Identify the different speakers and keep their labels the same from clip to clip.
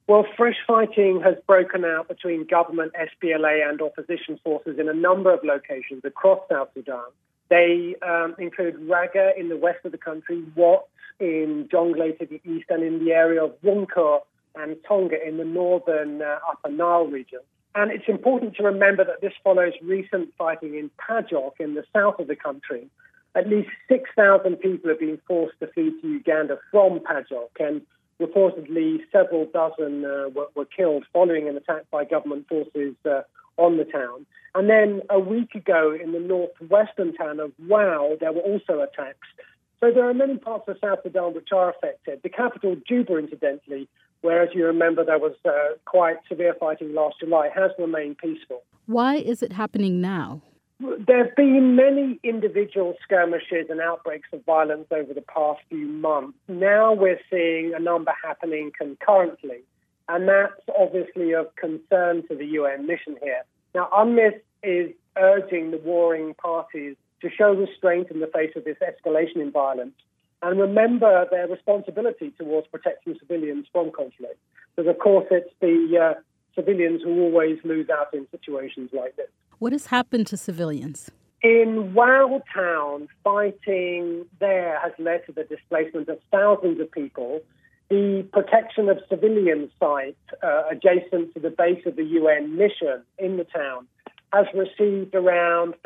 Speaker 1: Well, fresh fighting has broken out between government, SPLA and opposition forces in a number of locations across South Sudan. They include Raga in the west of the country, Wat in Jonglei to the east, and in the area of Wunkur and Tonga in the northern Upper Nile region. And it's important to remember that this follows recent fighting in Pajok in the south of the country. At least 6,000 people have been forced to flee to Uganda from Pajok, and reportedly several dozen were killed following an attack by government forces on the town. And then a week ago in the northwestern town of Wau, there were also attacks. So there are many parts of South Sudan which are affected. The capital, Juba, incidentally, where, as you remember, there was quite severe fighting last July, has remained peaceful.
Speaker 2: Why is it happening now?
Speaker 1: There have been many individual skirmishes and outbreaks of violence over the past few months. Now we're seeing a number happening concurrently, and that's obviously of concern to the UN mission here. Now, UNMISS is urging the warring parties to show restraint in the face of this escalation in violence and remember their responsibility towards protecting civilians from conflict. Because, of course, it's the civilians who always lose out in situations like this.
Speaker 2: What has happened to civilians?
Speaker 1: In Wau town, fighting there has led to the displacement of thousands of people. The protection of civilian sites adjacent to the base of the UN mission in the town has received around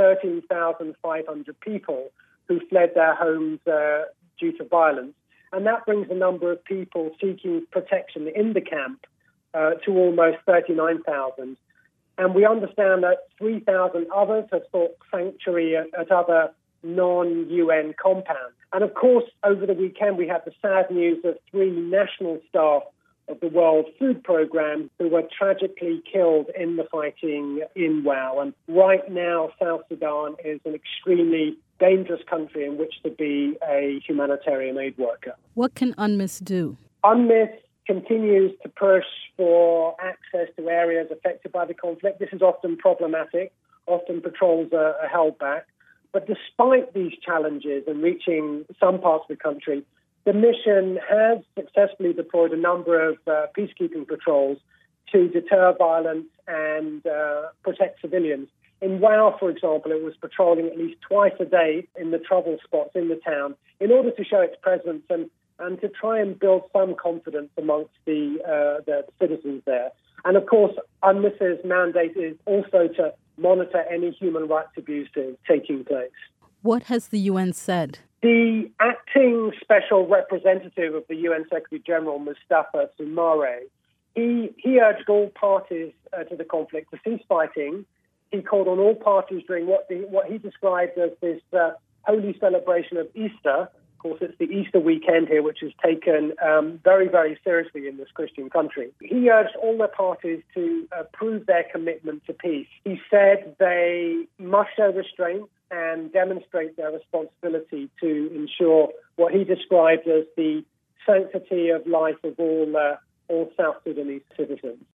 Speaker 1: 13,500 people who fled their homes due to violence. And that brings the number of people seeking protection in the camp to almost 39,000. And we understand that 3,000 others have sought sanctuary at other non-UN compounds. And of course, over the weekend, we had the sad news of 3 national staff of the World Food Programme who were tragically killed in the fighting in Wau. And right now, South Sudan is an extremely dangerous country in which to be a humanitarian aid worker.
Speaker 2: What can UNMISS do?
Speaker 1: UNMISS continues to push for access to areas affected by the conflict. This is often problematic. Often patrols are held back. But despite these challenges in reaching some parts of the country, the mission has successfully deployed a number of peacekeeping patrols to deter violence and protect civilians. In Wau, for example, it was patrolling at least twice a day in the trouble spots in the town in order to show its presence and to try and build some confidence amongst the citizens there. And of course, UNMISS's mandate is also to monitor any human rights abuses taking place.
Speaker 2: What has the UN said?
Speaker 1: The acting special representative of the UN Secretary General, Mustafa Soumare, he urged all parties to the conflict to cease fighting. He called on all parties during what he described as this holy celebration of Easter. Of course, it's the Easter weekend here, which is taken very, very seriously in this Christian country. He urged all the parties to prove their commitment to peace. He said they must show restraint and demonstrate their responsibility to ensure what he described as the sanctity of life of all South Sudanese citizens.